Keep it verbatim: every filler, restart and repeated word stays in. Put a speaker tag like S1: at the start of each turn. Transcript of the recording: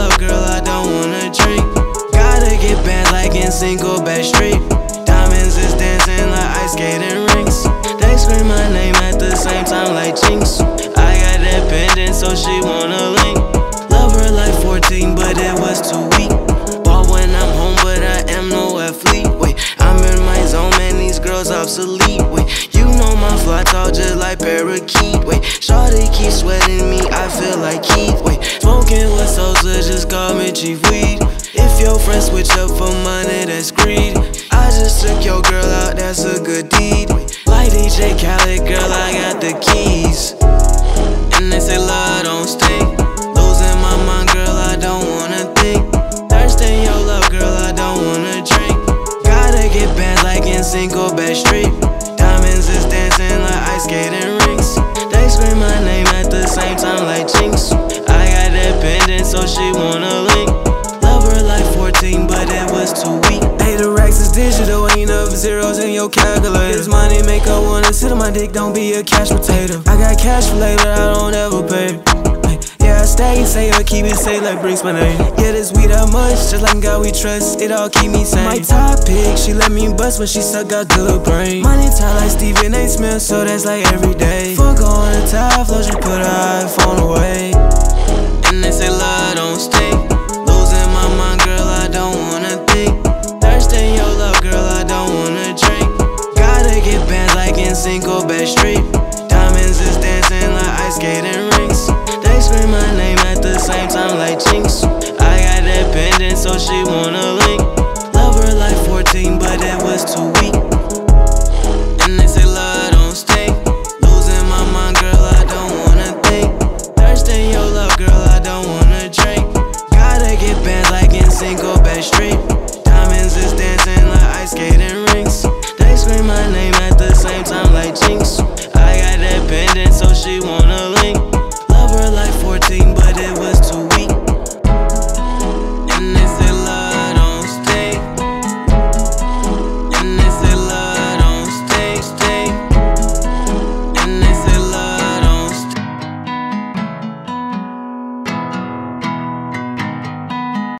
S1: love, girl, I don't wanna drink. Gotta get back like in single back street. Diamonds is dancing like ice skating rinks. They scream my name at the same time like Jinx. I got that pendant, so she wanna link. Love her like fourteen, but it was too weak. Ball when I'm home, but I am no athlete. Wait, I'm in my zone, man, these girls obsolete. Wait, you know my fly talk just like parakeet. Wait, shawty keep sweating me, I feel like Keith. Wait, smoking with Sosa, just call me Chief Weed. If your friends switch up for money, that's greed. I just took your girl out, that's a good deed. Like D J Khaled, girl, I got the keys. And they say love don't stink. Losing my mind, girl, I don't wanna think. Thirsting your love, girl, I don't wanna drink. Gotta get back like in single back street. Diamonds is dancing like ice skating rinks. They scream my name at the same time like Jinx. I got that pendant, so she wanna link. Love her like fourteen, but it was too weak. Hey, the racks is digital, ain't enough zeros in your calculator. This money make her wanna sit on my dick, don't be a cash potato. I got cash for later, I don't ever pay. Hey, yeah, I stay safe, I keep it safe like bricks my name. Yeah, this weed how much, just like God we trust, it all keep me sane. My top pick, she let me bust when she suck out the brain. Money tight like Stephen A. Smith, so that's like every day. Fuck on the top floor, she put her iPhone away. And they say love don't stop.